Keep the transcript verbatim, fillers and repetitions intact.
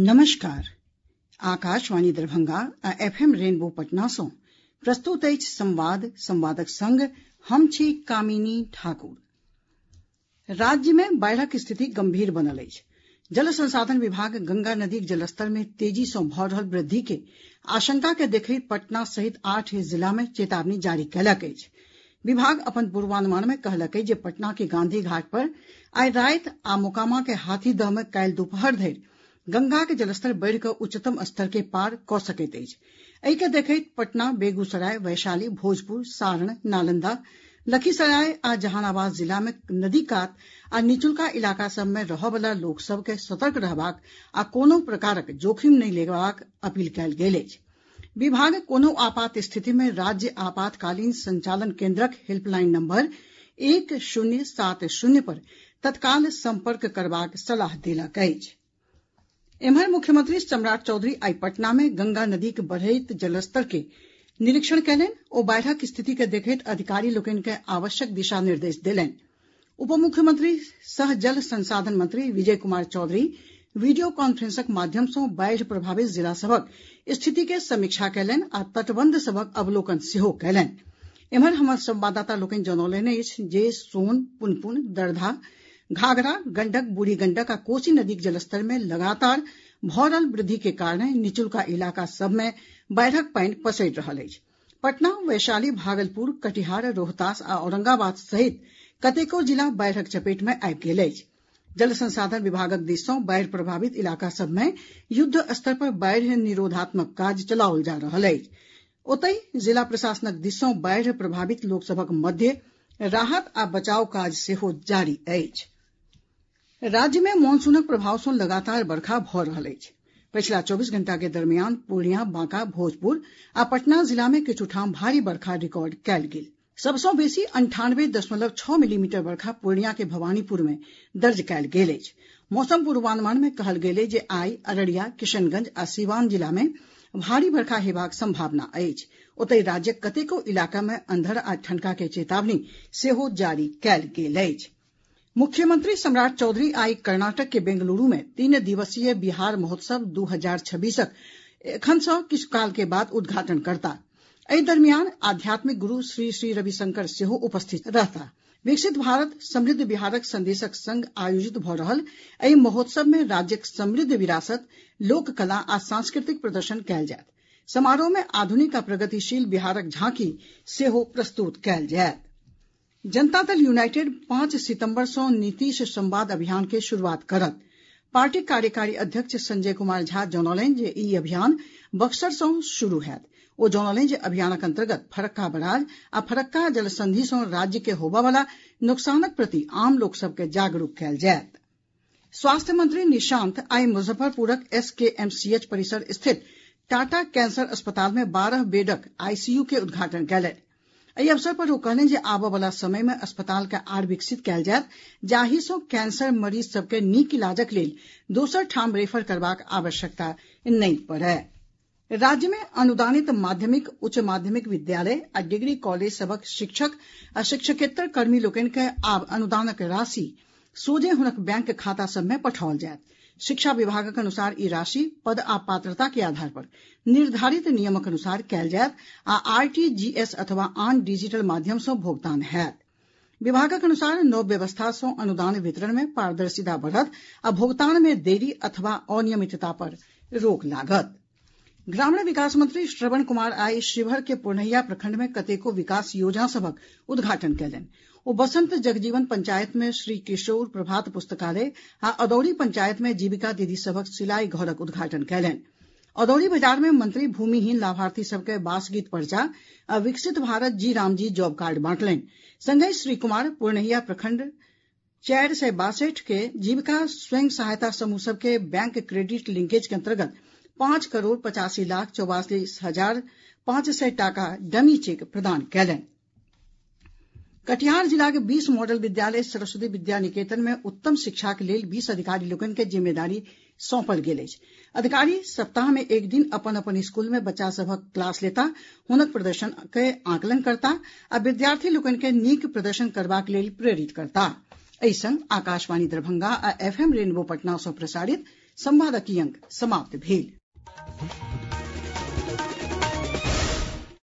नमस्कार। आकाशवाणी दरभंगा आ FM rainbow Patna सँ प्रस्तुत अछि संवाद संवादक संग हम छी कामिनी ठाकुर। राज्य में बाढ़िक स्थिति गंभीर बनल अछि। जल संसाधन विभाग गंगा नदीक जलस्तर में तेजी सँ भऽ रहल वृद्धि के आशंका के देखैत पटना सहित आठ जिला में चेतावनी जारी कयलक अछि। विभाग अपन पूर्वानुमान में कहलक अछि जे पटना के गांधी घाट पर आइ राति आ मोकामा के हाथीदह में काल्हि दुपहर धरि गंगा के जलस्तर बढ़ि कऽ उच्चतम स्तर के पार कऽ सकैत अछि। एहि के देखैत पटना, बेगूसराय, वैशाली, भोजपुर, सारण, नालंदा, लखीसराय आ जहानाबाद जिला में नदी कात आ निचुलका इलाका सभ में रहऽ बला लोक सभ के सतर्क रहबाक आ कोनो प्रकारक जोखिम नहि लेबाक अपील कयल गेल अछि। विभाग कोनो आपात स्थिति में राज्य आपातकालीन संचालन केन्द्रक हेल्पलाइन नंबर एक शून्य सात शून्य पर तत्काल संपर्क करबाक सलाह देलक अछि। एम्हर मुख्यमंत्री सम्राट चौधरी आइ पटना में गंगा नदी के बढ़ैत जलस्तर के निरीक्षण कयलनि। ओ बाढ़िक स्थिति के देखैत अधिकारी लोकनि के आवश्यक दिशा निर्देश देलनि। उप मुख्यमंत्री सह जल संसाधन मंत्री विजय कुमार चौधरी वीडियो कॉन्फ्रेंसक माध्यम सँ बाढ़ि प्रभावित जिला सभक स्थिति के समीक्षा कयलनि आ तटबंध सभक अवलोकन सेहो कयलनि। एम्हर हमर संवाददाता लोकनि जनौलनि अछि जे सोन, पुनपुन, दरधा, घाघरा, गंडक, बूढ़ी गंडक आ कोसी नदीक जलस्तर में लगातार भऽ रहल वृद्धि के कारणे निचुलका इलाका सभ में बाढ़िक पानि पसरि रहल अछि। पटना, वैशाली, भागलपुर, कटिहार, रोहतास आ औरंगाबाद सहित कतेको जिला बाढ़िक चपेट में आबि गेल अछि। जल संसाधन विभागक दिस सँ बाढ़ि प्रभावित इलाका सभ में युद्ध स्तर पर बाढ़ि निरोधात्मक काज चलाओल जा रहल अछि। ओतहि जिला प्रशासनक दिस सँ बाढ़ि प्रभावित लोक सभक मध्य राहत आ बचाव काज सेहो जारी अछि। राज्य में मॉनसूनक प्रभाव सँ लगातार बरखा भऽ रहल अछि। पछिला चौबीस घंटा के दरमियान पूर्णिया, बांका, भोजपुर आ पटना जिला में किछु ठाम भारी बरखा रिकॉर्ड कयल गेल। सबसँ बेसी अंठानवे दशमलव छओ मिलीमीटर बरखा पूर्णिया के भवानीपुर में दर्ज कयल गेल अछि। मौसम पूर्वानुमान में कहल गेल अछि जे आइ अररिया, किशनगंज आ सीवान जिला में भारी बरखा हेबाक संभावना अछि। ओतहि राज्यक कतेको इलाका में अंधर आ ठनका के चेतावनी सेहो जारी कयल गेल अछि। मुख्यमंत्री सम्राट चौधरी आइ कर्नाटक के बेंगलुरू में तीन दिवसीय बिहार महोत्सव दू हजार छब्बीसक एखन सँ किछु काल के बाद उद्घाटन करताह। एहि दरमियान आध्यात्मिक गुरु श्री श्री रविशंकर सेहो उपस्थित रहताह। विकसित भारत समृद्ध बिहारक संदेशक संग आयोजित भऽ रहल एहि महोत्सव में राज्यक समृद्ध विरासत, लोक कला आ सांस्कृतिक प्रदर्शन कयल जायत। समारोह में आधुनिक आ प्रगतिशील बिहारक झांकी सेहो प्रस्तुत कयल जायत। जनता दल यूनाइटेड पांच सितंबर सँ नीतीश संवाद अभियान के शुरुआत करत। पार्टी कार्यकारी अध्यक्ष संजय कुमार झा जनौलनि जे ई अभियान बक्सर सँ शुरू होयत। ओ जनौलनि जे अभियानक अंतर्गत फरक्का बराज आ फरक्का जलसंधि सँ राज्य के होबय वला नुकसानक प्रति आम लोक सभ के जागरूक कयल जायत। स्वास्थ्य मंत्री निशांत आइ मुजफ्फरपुरक एसकेएमसीएच परिसर स्थित टाटा कैंसर अस्पताल में बारह बेडक आईसीयू के उद्घाटन कयलनि। एहि अवसर पर ओ कहलनि जे आबय वला समय में अस्पताल के आर विकसित कयल जायत, जाहि सँ कैंसर मरीज सभ के नीक इलाजक लेल दोसर ठाम रेफर करबाक आवश्यकता नहि पड़य। राज्य में अनुदानित माध्यमिक, उच्च माध्यमिक विद्यालय आ डिग्री कॉलेज सभक शिक्षक आ शिक्षकेतर कर्मी लोकनि के आब अनुदानक राशि सोझे हुनक बैंक खाता सभ में पठाओल जायत। शिक्षा विभागक अनुसार ई राशि पद आ पात्रता के आधार पर निर्धारित नियमक अनुसार कयल जायत आ आरटीजीएस अथवा आन डिजिटल माध्यम सँ भुगतान होयत। विभागक अनुसार नव व्यवस्था सँ अनुदान वितरण में पारदर्शिता बढ़त आ भुगतान में देरी अथवा अनियमितता पर रोक लागत। ग्रामीण विकास मंत्री श्रवण कुमार आइ शिवहर के पुरनहिया प्रखंड में कतेको विकास योजना सभक उद्घाटन कयलनि। ओ बसंत जगजीवन पंचायत में श्री किशोर प्रभात पुस्तकालय आ अदौरी पंचायत में जीविका दीदी सभक सिलाई घरक उद्घाटन कयलनि। अदौरी बाजार में मंत्री भूमिहीन लाभार्थी सभ के बास गीत पर्चा आ विकसित भारत जी रामजी जॉब कार्ड बांटलनि। संगहि श्री कुमार पुरनहिया प्रखंड चारि सय बासठि के जीविका स्वयं सहायता समूह सभ के बैंक क्रेडिट लिंकेज के अंतर्गत पांच करोड़ पचासी लाख चौवालीस हजार पांच सय टाका डमी चेक प्रदान कयलनि। कटिहार जिला के बीस मॉडल विद्यालय सरस्वती विद्या निकेतन में उत्तम शिक्षा के लेल बीस अधिकारी लोकनि के जिम्मेदारी सौंपल गेल अछि। अधिकारी सप्ताह में एक दिन अपन अपन स्कूल में बच्चा सभक क्लास लेता, हुनक प्रदर्शन के आकलन करता आ विद्यार्थी लोकनि के नीक प्रदर्शन करबाक लेल प्रेरित करता। एहि संग आकाशवाणी दरभंगा आ एफएम रेनबो पटना सँ प्रसारित संवादक ई अंक समाप्त भेल।